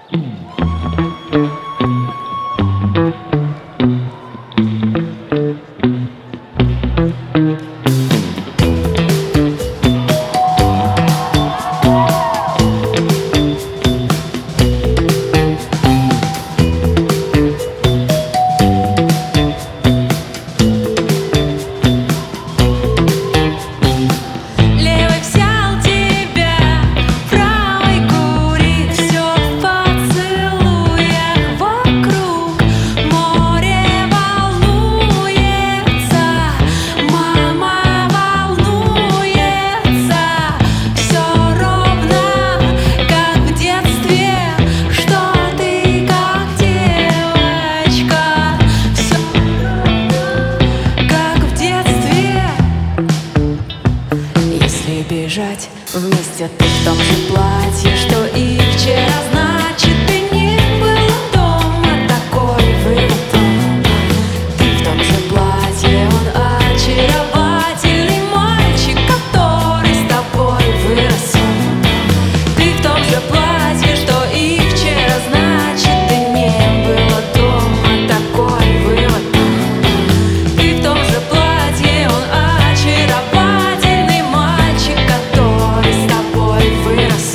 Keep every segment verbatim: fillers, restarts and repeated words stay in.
Бежать вместе, ты в том же платье, что и вчера, значит, ты не была дома. Такой вывод. Ты в том же платье, он очаровательный мальчик, который с тобой вырос. Ты в том же платье, что и вчера, значит, ты не была дома. Такой вывод. Ты в том же платье, он очаровательный мальчик, который с тобой вырос.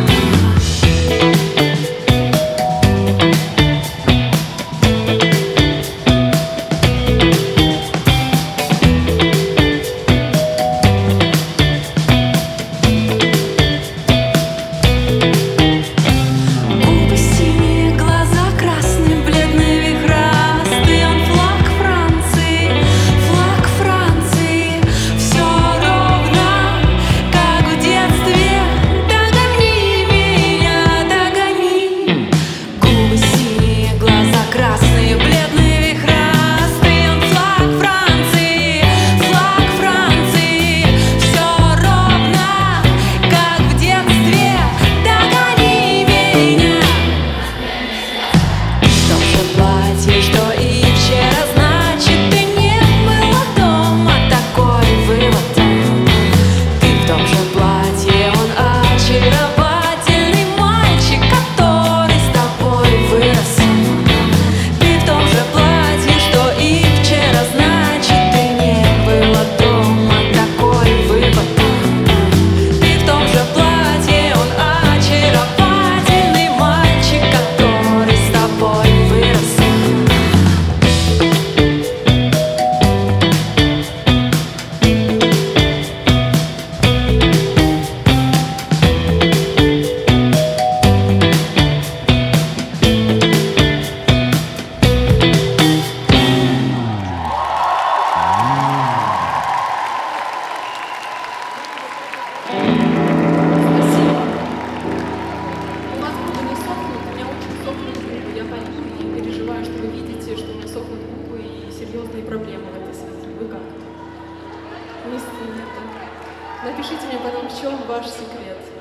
Губы синие, глаза красные, бледный вихрастый. Он флаг Франции, флаг Франции. Все ровно, как в детстве. Догони меня, догони. Губы синие, глаза красные, бледный вихрастый. Он флаг Франции, флаг Франции. Все ровно, как в детстве. Догони меня. В том же платье, что и вчера, значит, ты не была дома. Такой вывод. Ты в том же платье, он очаровательный мальчик, который с тобой вырос. Ты в том же платье, что и вчера, значит, ты не была дома. Такой вывод. Ты в том же платье, он очаровательный мальчик, который с тобой вырос. У вас губы не сохнут, у меня очень сохнут губы. Я пойду и переживаю, что вы видите, что у меня сохнут губы и серьезные проблемы в этой связи. Вы как? Не стыдно. Напишите мне потом, в чем ваш секрет.